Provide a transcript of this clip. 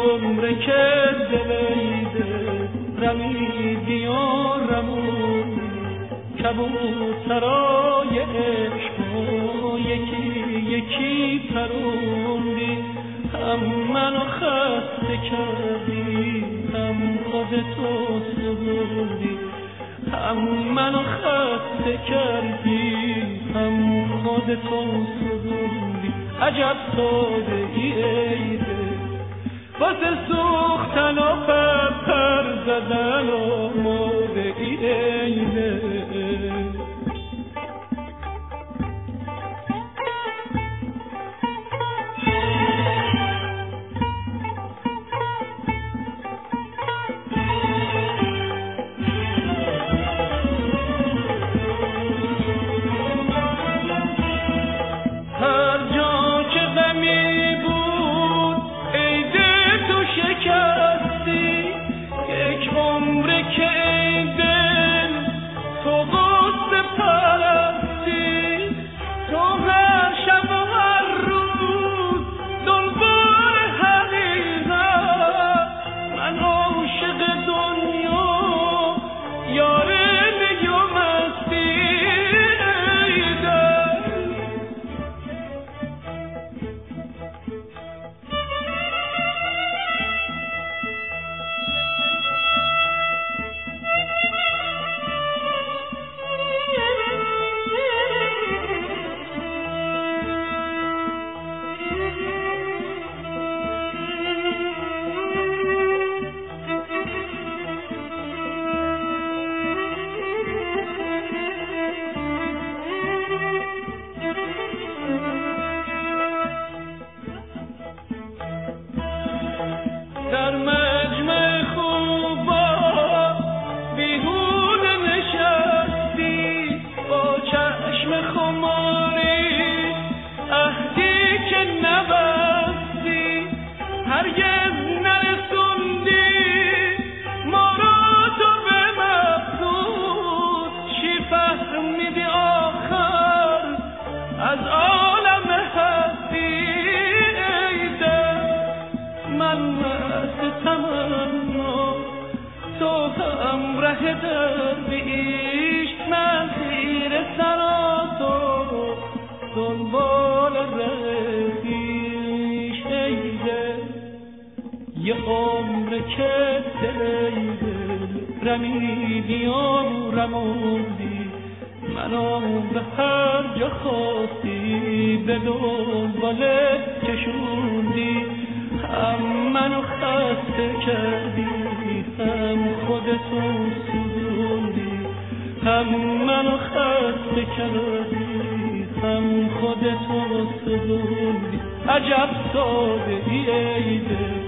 عمر که دلیده رمیدی و رموندی کبوترای عشق و یکی یکی پروندی هم منو خسته کردی هم خودتو سوزوندی هم منو خسته کردی هم خودتو سوزوندی عجب ساده ای ده واسه سوختن و پر زدن و موده ای ده در مجمع خوبا بیهوده نشستی با چشم خماری عهدی که نبستی هرگز نرسوندی ما رو تو به مقصود چی فهمیدی آخر از عالم هستی ای دل من تمنا تو هم ره درویش من زیر سراتو دنبال رهیش ایده یه عمر که دلیده رمیدی و رموندی منو به هر جا خواستی به دنباله کشوندی هم منو خسته کردی هم خودتو سوزوندی هم منو خسته کردی هم خودتو سوزوندی عجب ساده ای ده